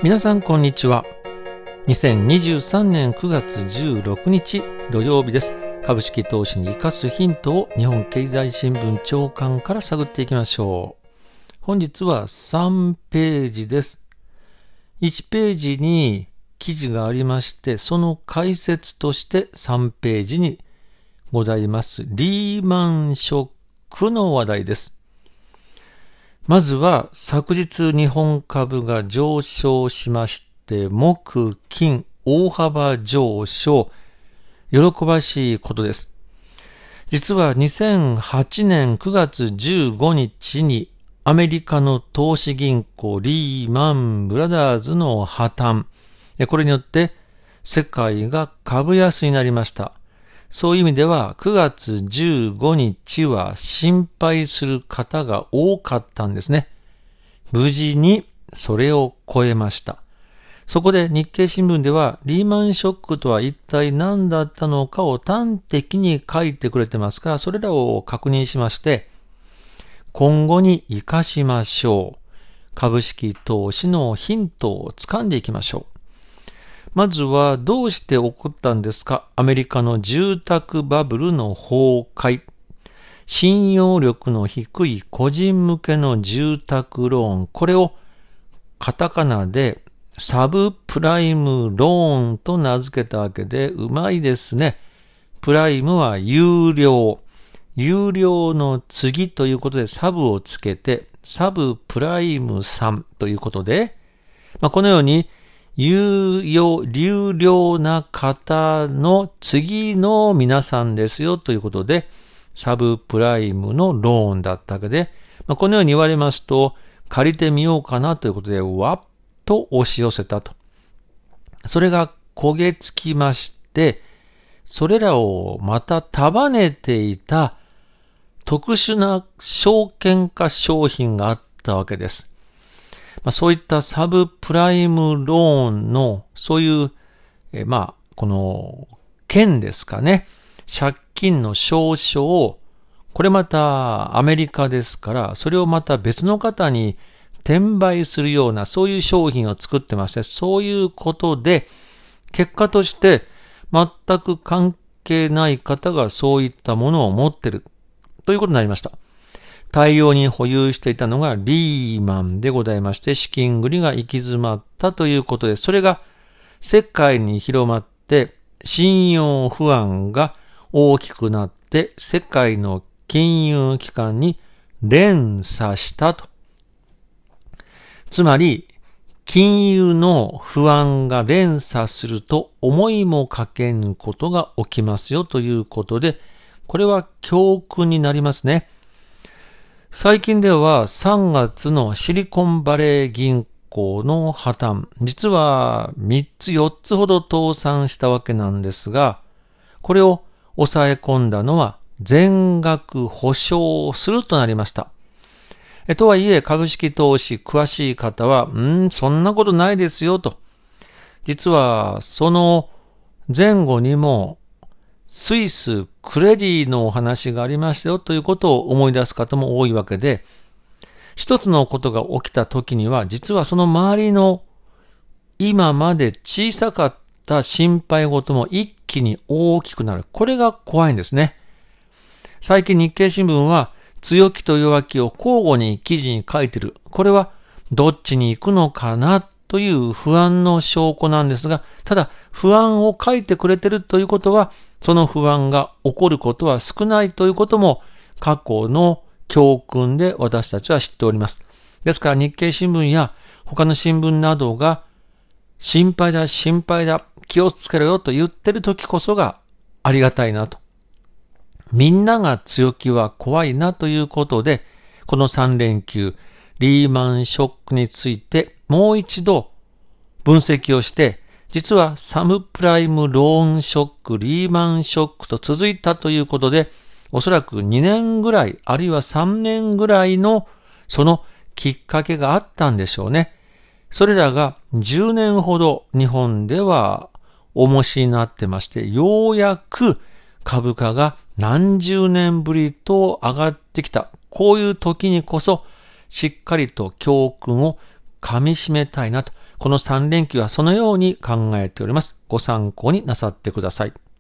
皆さんこんにちは。2023年9月16日土曜日です。株式投資に生かすヒントを日本経済新聞長官から探っていきましょう。本日は3ページです。1ページに記事がありまして、その解説として3ページにございますリーマンショックの話題です。まずは昨日日本株が上昇しまして、木金大幅上昇、喜ばしいことです。実は2008年9月15日にアメリカの投資銀行リーマンブラザーズの破綻、これによって世界が株安になりました。そういう意味では9月15日は心配する方が多かったんですね。無事にそれを超えました。そこで日経新聞ではリーマンショックとは一体何だったのかを端的に書いてくれてますから、それらを確認しまして、今後に生かしましょう。株式投資のヒントをつかんでいきましょう。まずはどうして起こったんですか？アメリカの住宅バブルの崩壊。信用力の低い個人向けの住宅ローン。これをカタカナでサブプライムローンと名付けたわけで、うまいですね。プライムは有料。有料の次ということでサブをつけて、サブプライム3ということで、このように有料な方の次の皆さんですよということで、サブプライムのローンだったわけで、このように言われますと、借りてみようかなということで、わっと押し寄せたと。それが焦げつきまして、それらをまた束ねていた特殊な証券化商品があったわけです。そういったサブプライムローンの、そういう、この、券ですかね。借金の証書を、これまたアメリカですから、それをまた別の方に転売するような、そういう商品を作ってまして、そういうことで、結果として、全く関係ない方がそういったものを持っている、ということになりました。大量に保有していたのがリーマンでございまして、資金繰りが行き詰まったということで、それが世界に広まって、信用不安が大きくなって、世界の金融機関に連鎖したと。つまり、金融の不安が連鎖すると思いもかけぬことが起きますよということで、これは教訓になりますね。最近では3月のシリコンバレー銀行の破綻、実は3つ4つほど倒産したわけなんですが、これを抑え込んだのは全額保証するとなりました。とはいえ株式投資詳しい方は、そんなことないですよと。実はその前後にもスイスクレディのお話がありましたよということを思い出す方も多いわけで、一つのことが起きた時には、実はその周りの今まで小さかった心配事も一気に大きくなる。これが怖いんですね。最近日経新聞は強気と弱気を交互に記事に書いている。これはどっちに行くのかなという不安の証拠なんですが、ただ不安を書いてくれているということは、その不安が起こることは少ないということも過去の教訓で私たちは知っております。ですから日経新聞や他の新聞などが心配だ、気をつけろよと言ってる時こそがありがたいなと。みんなが強気は怖いなということで、この3連休、リーマンショックについてもう一度分析をして、実はサブプライムローンショック、リーマンショックと続いたということで、おそらく2年ぐらい、あるいは3年ぐらいのそのきっかけがあったんでしょうね。それらが10年ほど日本では重しになってまして、ようやく株価が何十年ぶりと上がってきた。こういう時にこそしっかりと教訓を噛み締めたいなと、この3連休はそのように考えております。ご参考になさってください。